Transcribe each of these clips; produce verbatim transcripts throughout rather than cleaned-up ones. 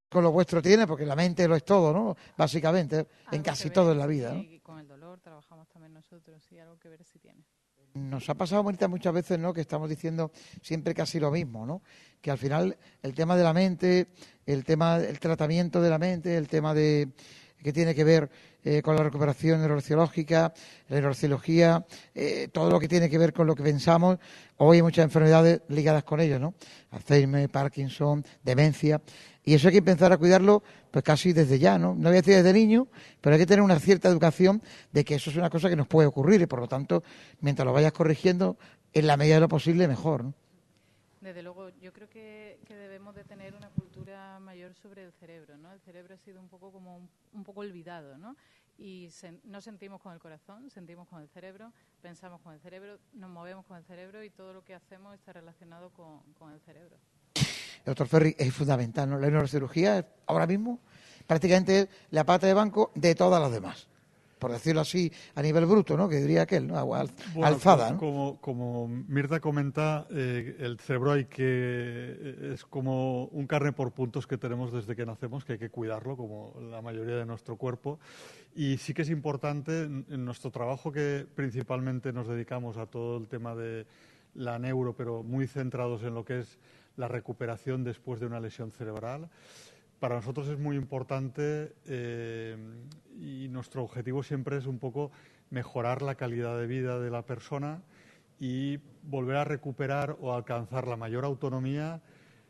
con lo vuestro tiene, porque la mente lo es todo, ¿no? Básicamente, en Algo que casi ver, todo en la sí, vida, ¿no? y con el dolor trabajamos también nosotros, sí, algo que ver si tiene. Nos ha pasado, Bonita, muchas veces, ¿no?, que estamos diciendo siempre casi lo mismo, ¿no? Que al final el tema de la mente, el tema del tratamiento de la mente, el tema de que tiene que ver eh, con la recuperación neurociológica, la neurocirugía, eh, todo lo que tiene que ver con lo que pensamos. Hoy hay muchas enfermedades ligadas con ello, ¿no? Alzheimer, Parkinson, demencia. Y eso hay que empezar a cuidarlo pues casi desde ya, ¿no? No voy a decir desde niño, pero hay que tener una cierta educación de que eso es una cosa que nos puede ocurrir y por lo tanto, mientras lo vayas corrigiendo, en la medida de lo posible, mejor, ¿no? Desde luego, yo creo que, que debemos de tener una cultura mayor sobre el cerebro, ¿no? El cerebro ha sido un poco como un, un poco olvidado, ¿no? Y sen, no sentimos con el corazón, sentimos con el cerebro, pensamos con el cerebro, nos movemos con el cerebro y todo lo que hacemos está relacionado con, con el cerebro. El doctor Ferri es fundamental, ¿no? La neurocirugía es, ahora mismo prácticamente es la pata de banco de todas las demás, por decirlo así a nivel bruto, ¿no? Que diría aquel, ¿no? Al, bueno, alzada, co ¿no? como, como Mirta comenta, eh, el cerebro hay que es como un carne por puntos que tenemos desde que nacemos, que hay que cuidarlo, como la mayoría de nuestro cuerpo. Y sí que es importante en, en nuestro trabajo, que principalmente nos dedicamos a todo el tema de la neuro, pero muy centrados en lo que es la recuperación después de una lesión cerebral. Para nosotros es muy importante eh, y nuestro objetivo siempre es un poco mejorar la calidad de vida de la persona y volver a recuperar o alcanzar la mayor autonomía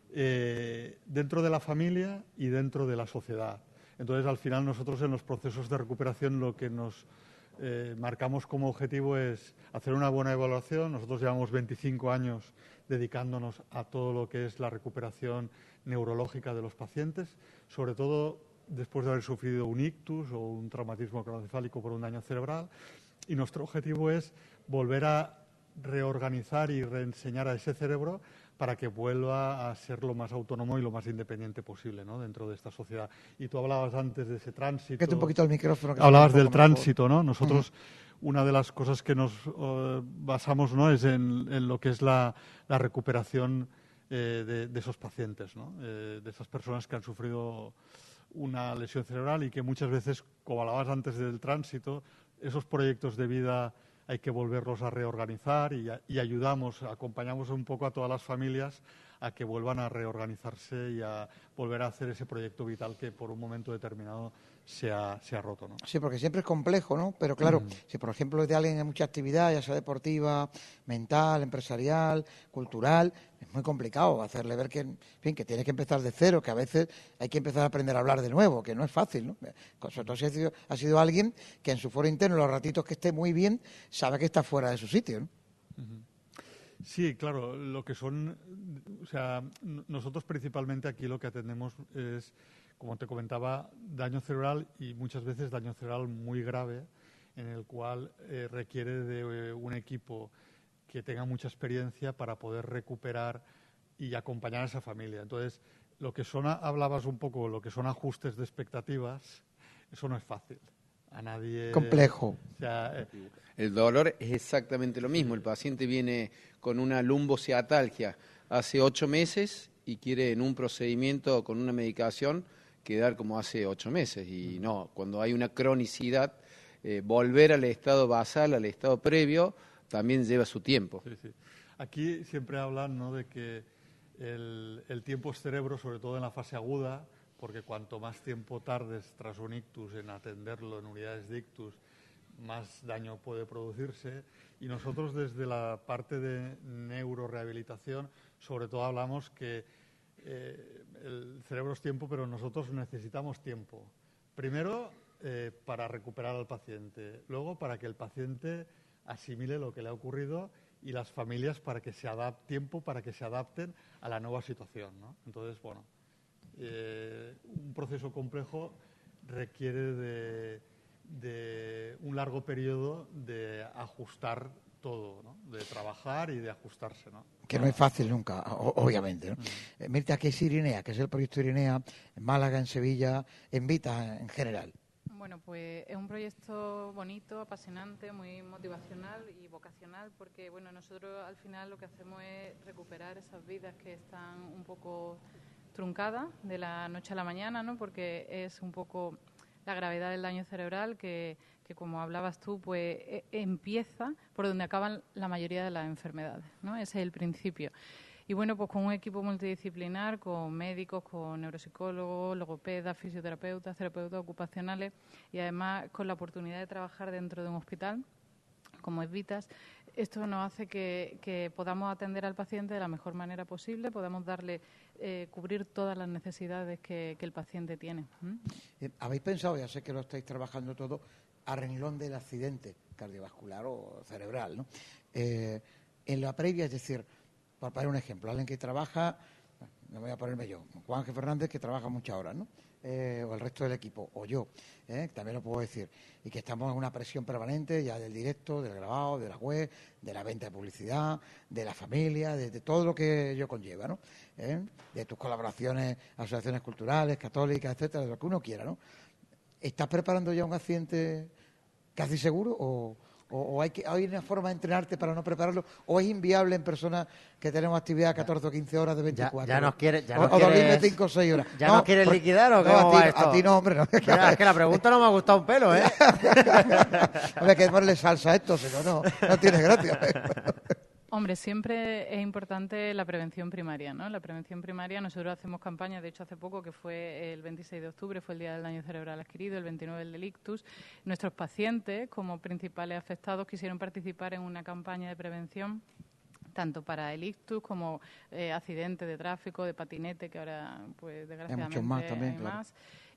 eh, dentro de la familia y dentro de la sociedad. Entonces, al final, nosotros en los procesos de recuperación lo que nos eh, marcamos como objetivo es hacer una buena evaluación. Nosotros llevamos veinticinco años dedicándonos a todo lo que es la recuperación neurológica de los pacientes, sobre todo después de haber sufrido un ictus o un traumatismo craneoencefálico por un daño cerebral. Y nuestro objetivo es volver a reorganizar y reenseñar a ese cerebro para que vuelva a ser lo más autónomo y lo más independiente posible, ¿no?, dentro de esta sociedad. Y tú hablabas antes de ese tránsito. Quédate un poquito el micrófono. Que hablabas un del poco tránsito, ¿no? Nosotros, uh-huh. una de las cosas que nos uh, basamos, ¿no?, es en, en lo que es la, la recuperación eh, de, de esos pacientes, ¿no?, eh, de esas personas que han sufrido una lesión cerebral y que muchas veces, como hablabas antes del tránsito, esos proyectos de vida hay que volverlos a reorganizar y, y ayudamos, acompañamos un poco a todas las familias a que vuelvan a reorganizarse y a volver a hacer ese proyecto vital que por un momento determinado se ha, se ha roto, ¿no? Sí, porque siempre es complejo, ¿no? Pero claro, mm. si por ejemplo es de alguien en mucha actividad, ya sea deportiva, mental, empresarial, cultural, es muy complicado hacerle ver que, en fin, que tiene que empezar de cero, que a veces hay que empezar a aprender a hablar de nuevo, que no es fácil, ¿no? Sobre todo si ha sido, ha sido alguien que en su foro interno, los ratitos que esté muy bien, sabe que está fuera de su sitio, ¿no? Uh-huh. Sí, claro, lo que son, o sea, nosotros principalmente aquí lo que atendemos es, como te comentaba, daño cerebral y muchas veces daño cerebral muy grave, en el cual eh, requiere de eh, un equipo que tenga mucha experiencia para poder recuperar y acompañar a esa familia. Entonces, lo que son, hablabas un poco, lo que son ajustes de expectativas, eso no es fácil. A nadie... Complejo. O sea, eh, el dolor es exactamente lo mismo. El paciente viene con una lumbociatalgia hace ocho meses y quiere en un procedimiento con una medicación quedar como hace ocho meses. Y no, cuando hay una cronicidad, eh, volver al estado basal, al estado previo, también lleva su tiempo. Sí, sí. Aquí siempre hablan, ¿no?, de que el, el tiempo es cerebro, sobre todo en la fase aguda, porque cuanto más tiempo tardes tras un ictus en atenderlo en unidades de ictus, más daño puede producirse. Y nosotros desde la parte de neurorehabilitación sobre todo hablamos que eh, el cerebro es tiempo, pero nosotros necesitamos tiempo. Primero eh, para recuperar al paciente, luego para que el paciente asimile lo que le ha ocurrido y las familias para que se adapten, tiempo para que se adapten a la nueva situación, ¿no? Entonces, bueno, eh, un proceso complejo requiere de, de un largo periodo de ajustar todo, ¿no?, de trabajar y de ajustarse, ¿no? Que no es fácil nunca, obviamente, ¿no? Mm. Eh, Mirta, ¿qué es Irinea? ¿Qué es el proyecto Irinea en Málaga, en Sevilla, en Vita en general? Bueno, pues es un proyecto bonito, apasionante, muy motivacional y vocacional, porque bueno, nosotros al final lo que hacemos es recuperar esas vidas que están un poco truncada de la noche a la mañana, ¿no? Porque es un poco la gravedad del daño cerebral que, que como hablabas tú, pues e- empieza por donde acaban la mayoría de las enfermedades, ¿no? Ese es el principio. Y bueno, pues con un equipo multidisciplinar, con médicos, con neuropsicólogos, logopedas, fisioterapeutas, terapeutas ocupacionales y además con la oportunidad de trabajar dentro de un hospital, como es Vitas, esto nos hace que, que podamos atender al paciente de la mejor manera posible, podamos darle, eh, cubrir todas las necesidades que, que el paciente tiene. ¿Mm? Eh, ¿Habéis pensado, ya sé que lo estáis trabajando todo, a renglón del accidente cardiovascular o cerebral, ¿no? Eh, en la previa, es decir, para poner un ejemplo, alguien que trabaja, no voy a ponerme yo, Juan G. Fernández, que trabaja muchas horas, ¿no? Eh, o el resto del equipo, o yo, ¿eh? También lo puedo decir, y que estamos en una presión permanente ya del directo, del grabado, de la web, de la venta de publicidad, de la familia, de, de todo lo que ello conlleva, ¿no? ¿Eh? De tus colaboraciones, asociaciones culturales, católicas, etcétera, de lo que uno quiera, ¿no? ¿Estás preparando ya un accidente casi seguro o...? ¿O, o hay, que, hay una forma de entrenarte para no prepararlo? ¿O es inviable en personas que tenemos actividad catorce o quince horas de veinticuatro? Ya, ya nos quiere, ya o, nos o dormirme quieres, cinco o seis horas. ¿Ya no, nos quieres por, liquidar o qué? No, a ¿Cómo ti, va no, esto? a ti no, hombre. No. Mira, es que la pregunta no me ha gustado un pelo, ¿eh? Hombre, que ponerle salsa a esto, si no, no, no tiene gracia. Hombre, siempre es importante la prevención primaria, ¿no? La prevención primaria, nosotros hacemos campañas, de hecho hace poco, que fue el veintiséis de octubre, fue el Día del Daño Cerebral Adquirido, el veintinueve el del ictus. Nuestros pacientes, como principales afectados, quisieron participar en una campaña de prevención tanto para el ictus como eh, accidentes de tráfico, de patinete, que ahora, pues, desgraciadamente hay muchos más también, hay claro. más.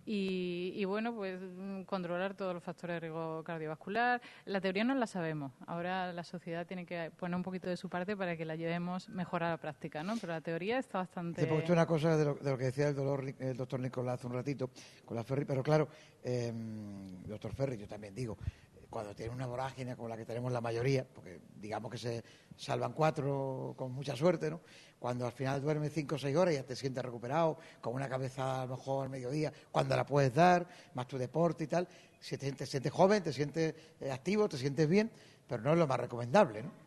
Y, y bueno, pues controlar todos los factores de riesgo cardiovascular. La teoría no la sabemos. Ahora la sociedad tiene que poner un poquito de su parte para que la llevemos mejor a la práctica, ¿no? Pero la teoría está bastante... Te he puesto una cosa de lo, de lo que decía el, dolor, el doctor Nicolás hace un ratito con la Ferri, pero claro, eh, doctor Ferri, yo también digo, cuando tiene una vorágine como la que tenemos la mayoría, porque digamos que se salvan cuatro con mucha suerte, ¿no? Cuando al final duermes cinco o seis horas y ya te sientes recuperado, con una cabeza a lo mejor al mediodía, cuando la puedes dar, más tu deporte y tal, si te, te sientes joven, te sientes eh, activo, te sientes bien, pero no es lo más recomendable, ¿no?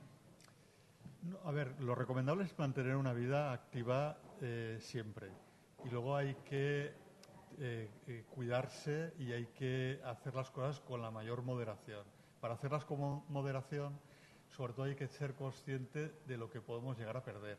No, a ver, lo recomendable es mantener una vida activa eh, siempre. Y luego hay que eh, eh, cuidarse y hay que hacer las cosas con la mayor moderación. Para hacerlas con moderación, sobre todo hay que ser consciente de lo que podemos llegar a perder.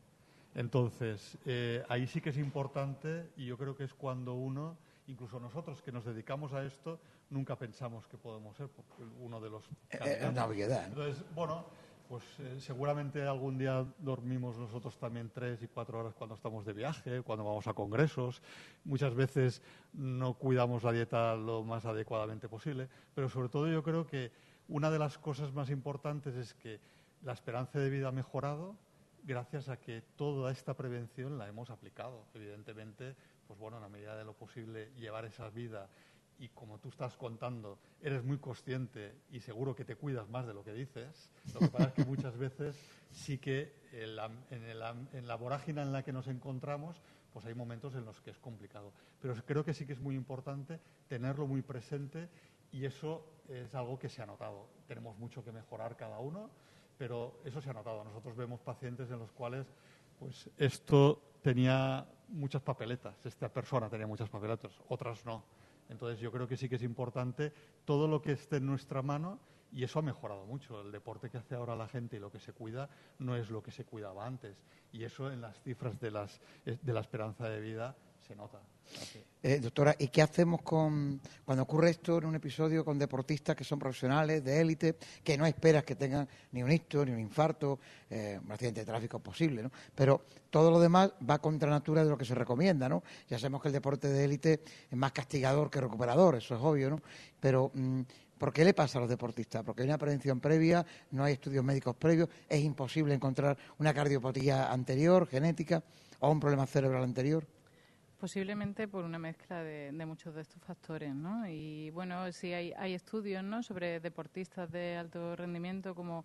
Entonces, eh, ahí sí que es importante y yo creo que es cuando uno, incluso nosotros que nos dedicamos a esto, nunca pensamos que podemos ser uno de los candidatos. Es una obviedad, ¿no? Entonces, bueno, pues eh, seguramente algún día dormimos nosotros también tres y cuatro horas cuando estamos de viaje, cuando vamos a congresos. Muchas veces no cuidamos la dieta lo más adecuadamente posible, pero sobre todo yo creo que una de las cosas más importantes es que la esperanza de vida ha mejorado gracias a que toda esta prevención la hemos aplicado. Evidentemente, pues bueno, en la medida de lo posible, llevar esa vida y como tú estás contando, eres muy consciente y seguro que te cuidas más de lo que dices. Lo que pasa es que muchas veces sí que en la, en, el, en la vorágine en la que nos encontramos, pues hay momentos en los que es complicado. Pero creo que sí que es muy importante tenerlo muy presente y eso es algo que se ha notado. Tenemos mucho que mejorar cada uno, pero eso se ha notado. Nosotros vemos pacientes en los cuales pues esto tenía muchas papeletas, esta persona tenía muchas papeletas, otras no. Entonces yo creo que sí que es importante todo lo que esté en nuestra mano y eso ha mejorado mucho. El deporte que hace ahora la gente y lo que se cuida no es lo que se cuidaba antes. Y eso en las cifras de, las, de la esperanza de vida se nota. Eh, doctora, ¿y qué hacemos con cuando ocurre esto en un episodio con deportistas que son profesionales, de élite, que no esperas que tengan ni un ictus, ni un infarto, eh, un accidente de tráfico posible, ¿no? Pero todo lo demás va contra natura de lo que se recomienda, ¿no? Ya sabemos que el deporte de élite es más castigador que recuperador, eso es obvio, ¿no? Pero mmm, ¿por qué le pasa a los deportistas? Porque hay una prevención previa, no hay estudios médicos previos, es imposible encontrar una cardiopatía anterior, genética, o un problema cerebral anterior. Posiblemente por una mezcla de, de muchos de estos factores, ¿no? Y bueno, sí hay, hay estudios, ¿no?, sobre deportistas de alto rendimiento como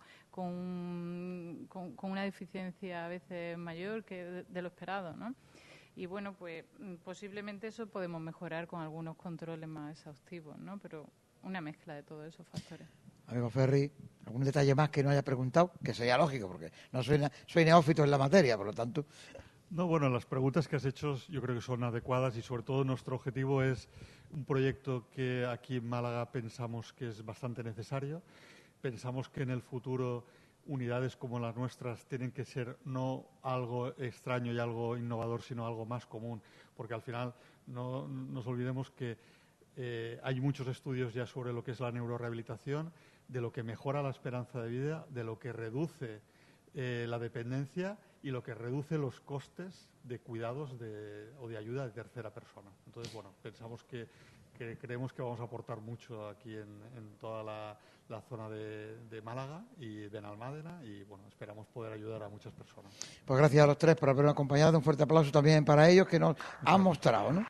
con, con, con una deficiencia a veces mayor que de, de lo esperado, ¿no? Y bueno, pues posiblemente eso podemos mejorar con algunos controles más exhaustivos, ¿no? Pero una mezcla de todos esos factores. Amigo Ferri, ¿algún detalle más que no haya preguntado? Que sería lógico, porque no soy, soy neófito en la materia, por lo tanto... No, bueno, las preguntas que has hecho yo creo que son adecuadas y sobre todo nuestro objetivo es un proyecto que aquí en Málaga pensamos que es bastante necesario. Pensamos que en el futuro unidades como las nuestras tienen que ser no algo extraño y algo innovador, sino algo más común, porque al final no nos olvidemos que eh, hay muchos estudios ya sobre lo que es la neurorehabilitación, de lo que mejora la esperanza de vida, de lo que reduce eh, la dependencia y lo que reduce los costes de cuidados de, o de ayuda de tercera persona. Entonces, bueno, pensamos que, que creemos que vamos a aportar mucho aquí en, en toda la, la zona de, de Málaga y de Benalmádena y, bueno, esperamos poder ayudar a muchas personas. Pues gracias a los tres por habernos acompañado. Un fuerte aplauso también para ellos que nos han mostrado, ¿no?